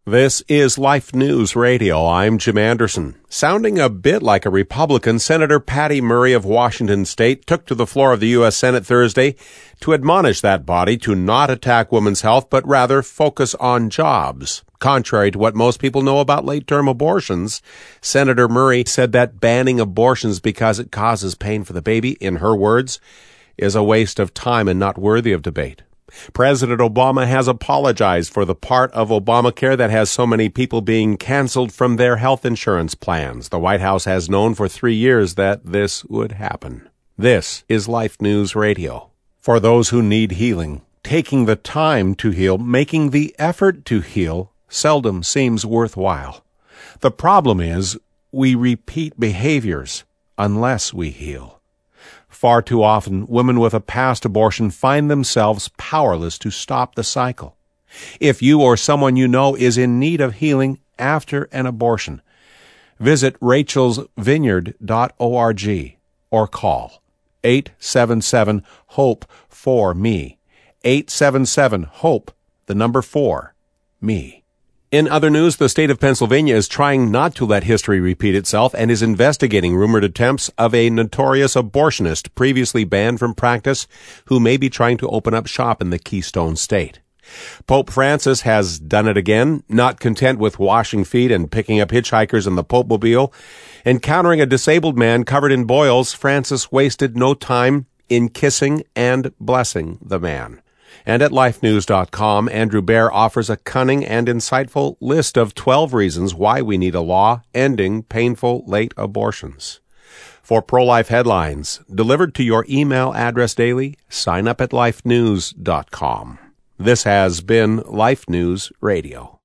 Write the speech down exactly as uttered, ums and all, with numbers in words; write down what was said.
This is Life News Radio. I'm Jim Anderson. Sounding a bit like a Republican, Senator Patty Murray of Washington State took to the floor of the U S Senate Thursday to admonish that body to not attack women's health, but rather focus on jobs. Contrary to what most people know about late-term abortions, Senator Murray said that banning abortions because it causes pain for the baby, in her words, is a waste of time and not worthy of debate. President Obama has apologized for the part of Obamacare that has so many people being canceled from their health insurance plans. The White House has known for three years that this would happen. This is Life News Radio. For those who need healing, taking the time to heal, making the effort to heal, seldom seems worthwhile. The problem is we repeat behaviors unless we heal. Far too often, women with a past abortion find themselves powerless to stop the cycle. If you or someone you know is in need of healing after an abortion, visit rachels vineyard dot org or call eight seven seven HOPE four M E, eight seven seven HOPE, the number four, me. In other news, the state of Pennsylvania is trying not to let history repeat itself and is investigating rumored attempts of a notorious abortionist previously banned from practice who may be trying to open up shop in the Keystone State. Pope Francis has done it again, not content with washing feet and picking up hitchhikers in the Pope-mobile. Encountering a disabled man covered in boils, Francis wasted no time in kissing and blessing the man. And at life news dot com, Andrew Baer offers a cunning and insightful list of twelve reasons why we need a law ending painful late abortions. For pro-life headlines delivered to your email address daily, sign up at life news dot com. This has been Life News Radio.